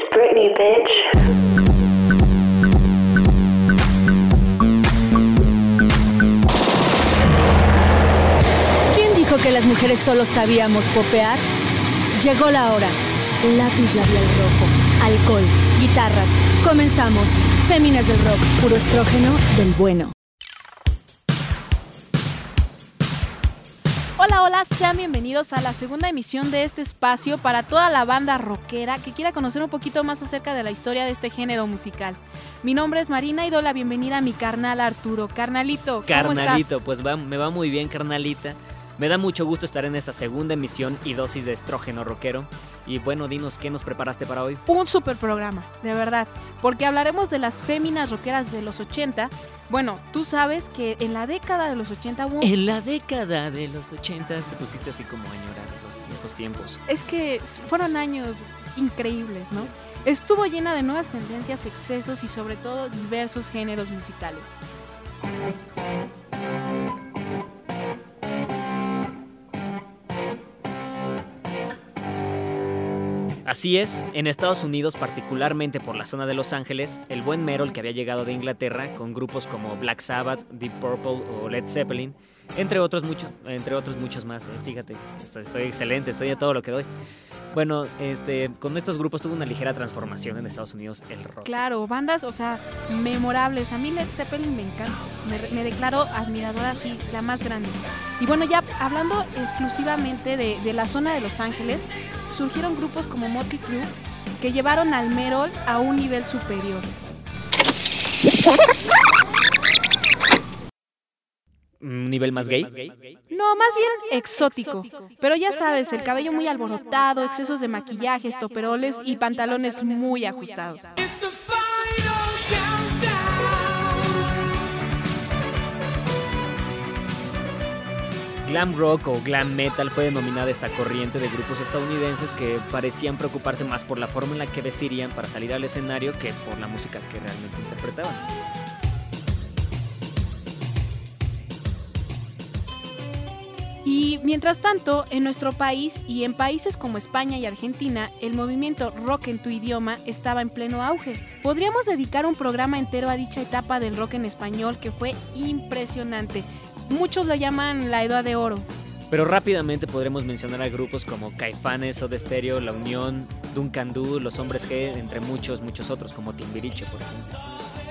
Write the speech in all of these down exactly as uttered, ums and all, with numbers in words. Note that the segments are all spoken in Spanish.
Britney, bitch. ¿Quién dijo que las mujeres solo sabíamos popear? Llegó la hora. Lápiz labial rojo, alcohol, guitarras. Comenzamos. Féminas del rock, puro estrógeno del bueno. Hola, hola, sean bienvenidos a la segunda emisión de este espacio para toda la banda rockera que quiera conocer un poquito más acerca de la historia de este género musical. Mi nombre es Marina y doy la bienvenida a mi carnal Arturo. Carnalito, ¿cómo Carnalito, estás? pues va, me va muy bien, carnalita. Me da mucho gusto estar en esta segunda emisión y dosis de estrógeno rockero. Y bueno, dinos, ¿qué nos preparaste para hoy? Un super programa, de verdad, porque hablaremos de las féminas rockeras de los ochenta. Bueno, tú sabes que en la década de los ochenta hubo... En la década de los ochentas te pusiste así como a añorar los viejos tiempos. Es que fueron años increíbles, ¿no? Estuvo llena de nuevas tendencias, excesos y sobre todo diversos géneros musicales. Así es, en Estados Unidos, particularmente por la zona de Los Ángeles, el buen Merol que había llegado de Inglaterra con grupos como Black Sabbath, Deep Purple o Led Zeppelin, entre otros muchos, entre otros muchos más, ¿eh? Fíjate, estoy, estoy excelente, estoy a todo lo que doy. Bueno, este, con estos grupos tuvo una ligera transformación en Estados Unidos el rock. Claro, bandas, o sea, memorables. A mí Led Zeppelin me encanta, me, me declaro admiradora así, la más grande. Y bueno, ya hablando exclusivamente de, de la zona de Los Ángeles, surgieron grupos como Motley Crue que llevaron al Merol a un nivel superior. ¿Un nivel más gay? No, más bien exótico. Pero ya sabes, el cabello muy alborotado, excesos de maquillaje, estoperoles y pantalones muy ajustados. Glam rock o glam metal fue denominada esta corriente de grupos estadounidenses que parecían preocuparse más por la forma en la que vestirían para salir al escenario que por la música que realmente interpretaban. Y mientras tanto, en nuestro país y en países como España y Argentina, el movimiento rock en tu idioma estaba en pleno auge. Podríamos dedicar un programa entero a dicha etapa del rock en español que fue impresionante. Muchos lo llaman la Edad de Oro. Pero rápidamente podremos mencionar a grupos como Caifanes, Soda Stereo, La Unión, Duncan Du, Los Hombres G, entre muchos, muchos otros como Timbiriche, por ejemplo.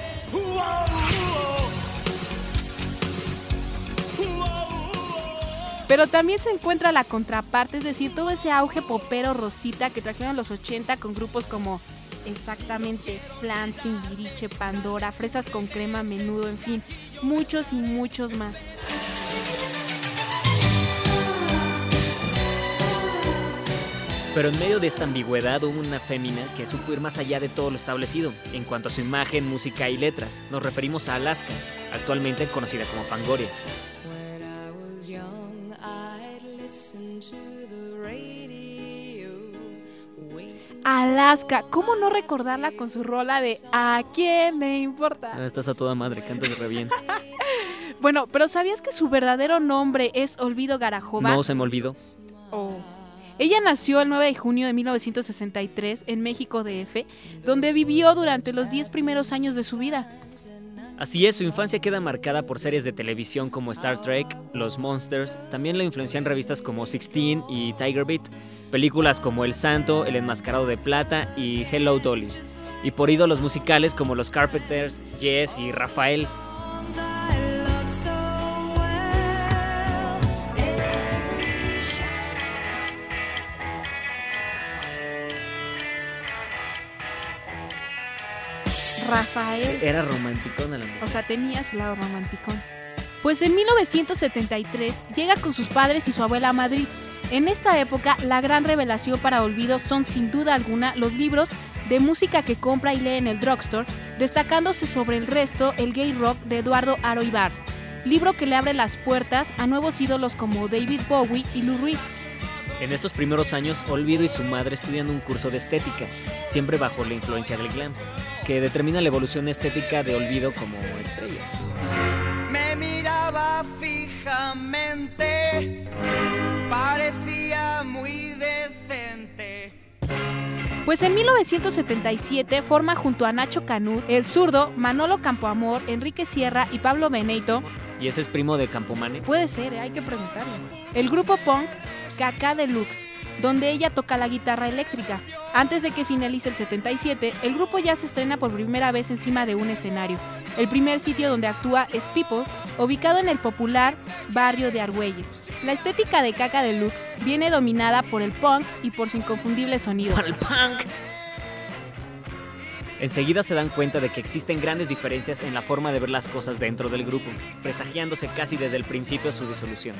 Pero también se encuentra la contraparte, es decir, todo ese auge popero rosita que trajeron los ochenta con grupos como exactamente Flans, Timbiriche, Pandora, Fresas con Crema, Menudo, en fin, muchos y muchos más. Pero en medio de esta ambigüedad hubo una fémina que supo ir más allá de todo lo establecido en cuanto a su imagen, música y letras. Nos referimos a Alaska, actualmente conocida como Fangoria. Alaska, ¿cómo no recordarla con su rola de ¿A quién le importa? Ah, estás a toda madre, cantas re bien. Bueno, pero ¿sabías que su verdadero nombre es Olvido Garajova? No se me olvidó. Oh. Ella nació el nueve de junio de mil novecientos sesenta y tres en México D F, donde vivió durante los diez primeros años de su vida. Así es, su infancia queda marcada por series de televisión como Star Trek, Los Monsters, también la influencia en revistas como Sixteen y Tiger Beat, películas como El Santo, El Enmascarado de Plata y Hello Dolly, y por ídolos musicales como Los Carpenters, Yes y Rafael. Rafael. Era romanticón a la mujer. O sea, tenía su lado romanticón. Pues en mil novecientos setenta y tres llega con sus padres y su abuela a Madrid. En esta época, la gran revelación para Olvido son sin duda alguna los libros de música que compra y lee en el drugstore, destacándose sobre el resto el gay rock de Eduardo Haro Ibars, libro que le abre las puertas a nuevos ídolos como David Bowie y Lou Reed. En estos primeros años, Olvido y su madre estudian un curso de estética, siempre bajo la influencia del glam, que determina la evolución estética de Olvido como estrella. Me miraba fijamente, parecía muy decente. Pues en mil novecientos setenta y siete forma junto a Nacho Canut, El Zurdo, Manolo Campoamor, Enrique Sierra y Pablo Benito. ¿Y ese es primo de Campomane? Puede ser, ¿eh? Hay que preguntarle. El grupo punk Kaká Deluxe, donde ella toca la guitarra eléctrica. Antes de que finalice el setenta y siete, el grupo ya se estrena por primera vez encima de un escenario. El primer sitio donde actúa es People, ubicado en el popular barrio de Argüelles. La estética de Kaká Deluxe viene dominada por el punk y por su inconfundible sonido. ¡Por el punk! Enseguida se dan cuenta de que existen grandes diferencias en la forma de ver las cosas dentro del grupo, presagiándose casi desde el principio su disolución.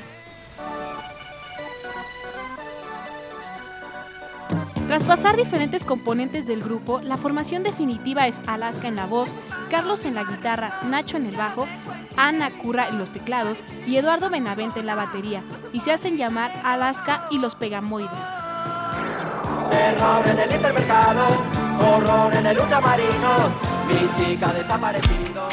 Tras pasar diferentes componentes del grupo, la formación definitiva es Alaska en la voz, Carlos en la guitarra, Nacho en el bajo, Ana Curra en los teclados y Eduardo Benavente en la batería, y se hacen llamar Alaska y los Pegamoides. Terror en el hipermercado, horror en el ultramarino, mi chica desaparecido.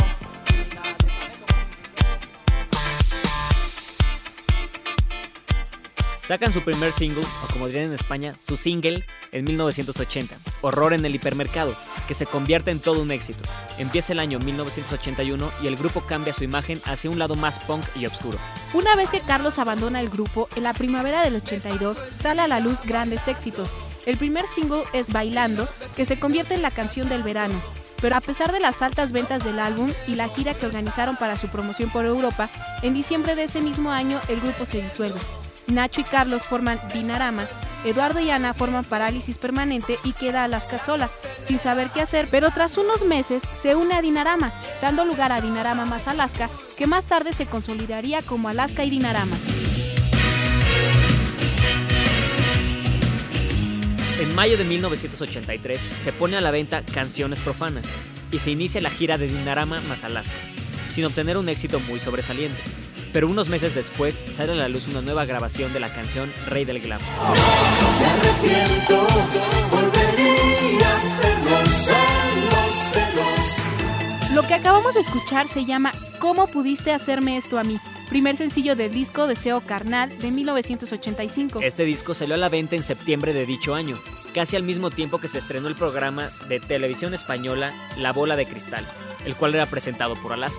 Sacan su primer single, o como dirían en España, su single, en mil novecientos ochenta, Horror en el hipermercado, que se convierte en todo un éxito. Empieza el año mil novecientos ochenta y uno y el grupo cambia su imagen hacia un lado más punk y oscuro. Una vez que Carlos abandona el grupo, en la primavera del ochenta y dos sale a la luz grandes éxitos. El primer single es Bailando, que se convierte en la canción del verano. Pero a pesar de las altas ventas del álbum y la gira que organizaron para su promoción por Europa, en diciembre de ese mismo año el grupo se disuelve. Nacho y Carlos forman Dinarama, Eduardo y Ana forman Parálisis Permanente y queda Alaska sola, sin saber qué hacer, pero tras unos meses se une a Dinarama, dando lugar a Dinarama más Alaska, que más tarde se consolidaría como Alaska y Dinarama. En mayo de mil novecientos ochenta y tres se pone a la venta Canciones Profanas y se inicia la gira de Dinarama más Alaska, sin obtener un éxito muy sobresaliente. Pero unos meses después sale a la luz una nueva grabación de la canción Rey del Glam. No me arrepiento, volvería a verlos en los pelos. Lo que acabamos de escuchar se llama ¿Cómo pudiste hacerme esto a mí?, primer sencillo del disco Deseo Carnal de mil novecientos ochenta y cinco. Este disco salió a la venta en septiembre de dicho año, casi al mismo tiempo que se estrenó el programa de televisión española La Bola de Cristal, el cual era presentado por Alaska.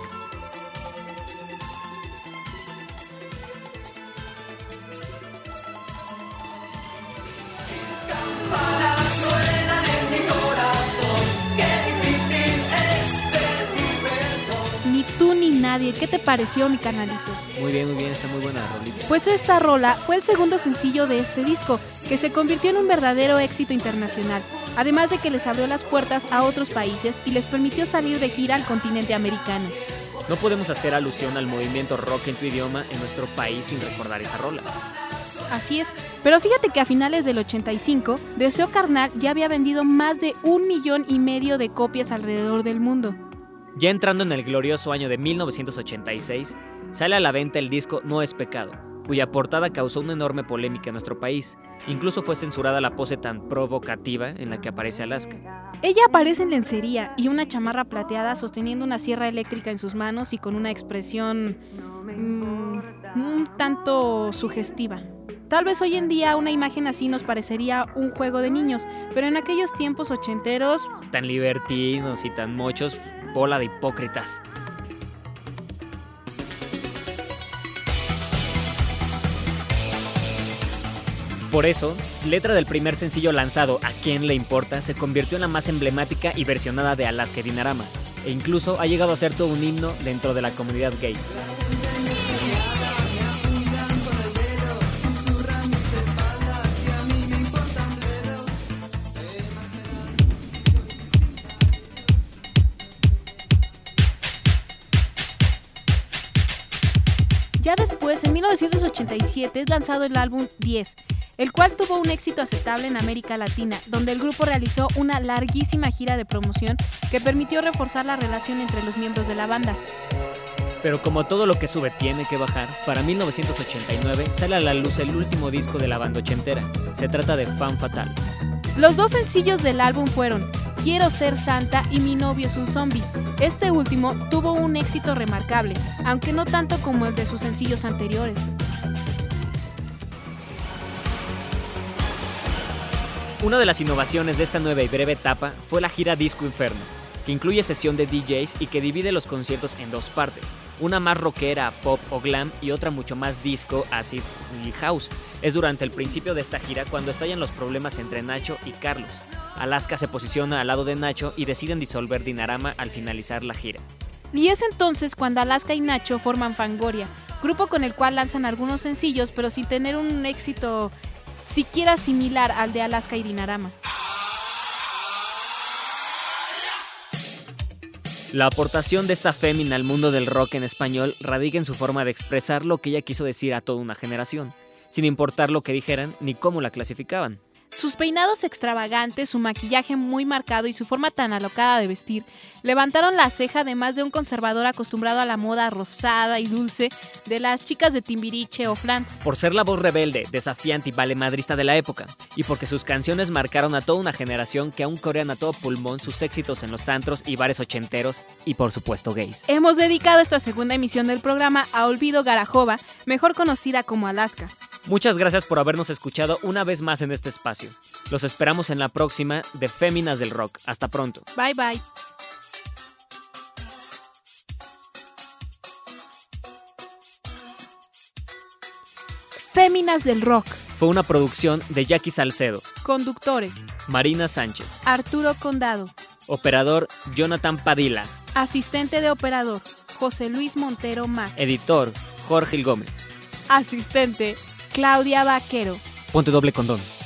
Ni tú ni nadie, ¿qué te pareció, mi canalito? Muy bien, muy bien, está muy buena la rolita. Pues esta rola fue el segundo sencillo de este disco, que se convirtió en un verdadero éxito internacional, además de que les abrió las puertas a otros países y les permitió salir de gira al continente americano. No podemos hacer alusión al movimiento rock en tu idioma en nuestro país sin recordar esa rola. Así es, pero fíjate que a finales del ochenta y cinco, Deseo Carnal ya había vendido más de un millón y medio de copias alrededor del mundo. Ya entrando en el glorioso año de mil novecientos ochenta y seis, sale a la venta el disco No es Pecado, cuya portada causó una enorme polémica en nuestro país. Incluso fue censurada la pose tan provocativa en la que aparece Alaska. Ella aparece en lencería y una chamarra plateada sosteniendo una sierra eléctrica en sus manos y con una expresión mmm, un tanto sugestiva. Tal vez hoy en día una imagen así nos parecería un juego de niños, pero en aquellos tiempos ochenteros... Tan libertinos y tan mochos, bola de hipócritas. Por eso, letra del primer sencillo lanzado, ¿A quién le importa?, se convirtió en la más emblemática y versionada de Alaska y Dinarama, e incluso ha llegado a ser todo un himno dentro de la comunidad gay. Ya después, en mil novecientos ochenta y siete, es lanzado el álbum diez, el cual tuvo un éxito aceptable en América Latina, donde el grupo realizó una larguísima gira de promoción que permitió reforzar la relación entre los miembros de la banda. Pero como todo lo que sube tiene que bajar, para mil novecientos ochenta y nueve sale a la luz el último disco de la banda ochentera. Se trata de Femme Fatale. Los dos sencillos del álbum fueron Quiero ser santa y Mi novio es un zombie. Este último tuvo un éxito remarcable, aunque no tanto como el de sus sencillos anteriores. Una de las innovaciones de esta nueva y breve etapa fue la gira Disco Inferno, que incluye sesión de D Js y que divide los conciertos en dos partes, una más rockera, pop o glam y otra mucho más disco, acid y house. Es durante el principio de esta gira cuando estallan los problemas entre Nacho y Carlos. Alaska se posiciona al lado de Nacho y deciden disolver Dinarama al finalizar la gira. Y es entonces cuando Alaska y Nacho forman Fangoria, grupo con el cual lanzan algunos sencillos, pero sin tener un éxito siquiera similar al de Alaska y Dinarama. La aportación de esta fémina al mundo del rock en español radica en su forma de expresar lo que ella quiso decir a toda una generación, sin importar lo que dijeran ni cómo la clasificaban. Sus peinados extravagantes, su maquillaje muy marcado y su forma tan alocada de vestir levantaron la ceja de más de un conservador acostumbrado a la moda rosada y dulce de las chicas de Timbiriche o Flans. Por ser la voz rebelde, desafiante y valemadrista de la época, y porque sus canciones marcaron a toda una generación que aún corean a todo pulmón sus éxitos en los antros y bares ochenteros y por supuesto gays. Hemos dedicado esta segunda emisión del programa a Olvido Garajova, mejor conocida como Alaska. Muchas gracias por habernos escuchado una vez más en este espacio. Los esperamos en la próxima de Féminas del Rock. Hasta pronto. Bye bye. Féminas del Rock. Fue una producción de Jackie Salcedo. Conductores: Marina Sánchez. Arturo Condado. Operador: Jonathan Padilla. Asistente de operador: José Luis Montero Mac. Editor: Jorge Gómez. Asistente: Claudia Vaquero. Ponte doble condón.